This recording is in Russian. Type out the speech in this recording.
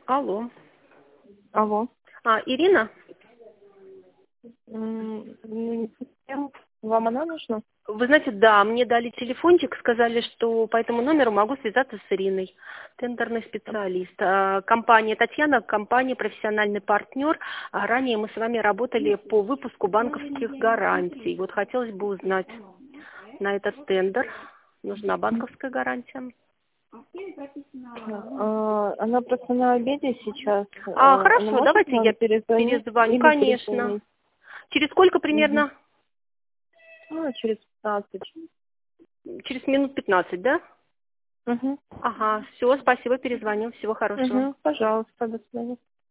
Алло. Алло. Ирина? Вам она нужна? Вы знаете, да, мне дали телефончик, сказали, что по этому номеру могу связаться с Ириной, тендерный специалист. Компания Татьяна, компания профессиональный партнер. Ранее мы с вами работали по выпуску банковских гарантий. Вот хотелось бы узнать на этот тендер. Нужна банковская гарантия. Она просто на обеде сейчас. Хорошо, давайте я перезвоню. Конечно. Через сколько примерно? Через 15. Через минут 15, да? Угу. Ага, все, спасибо, перезвоню. Всего хорошего. Пожалуйста, до свидания.